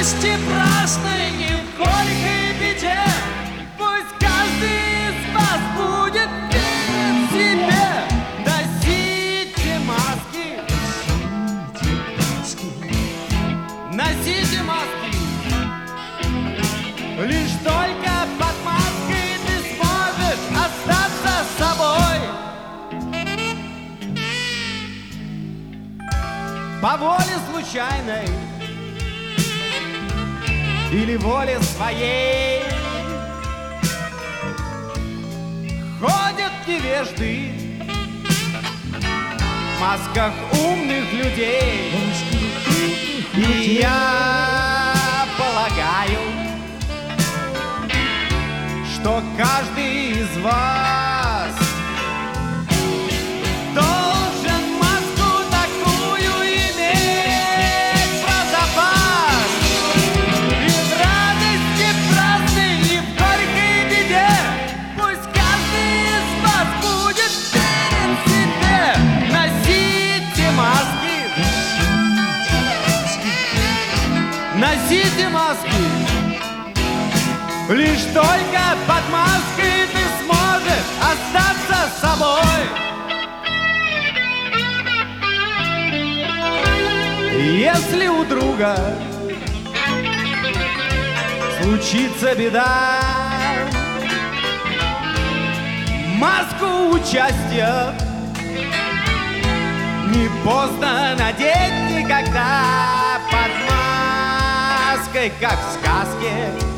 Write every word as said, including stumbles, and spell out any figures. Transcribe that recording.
радости праздной и в горькой беде. Пусть каждый из вас будет верен себе. Носите маски, носите маски. Лишь только под маской ты сможешь остаться собой. По воле случайной или воле своей ходят невежды в масках умных людей. И я полагаю, что каждый из вас должен маску такую иметь про запас. И в радости праздной, и в горькой беде пусть каждый из вас будет верен себе. Носите маски, носите маски. Лишь только под маской ты сможешь остаться собой. Если у друга случится беда, маску участия не поздно надеть никогда. Под маской, как в сказке,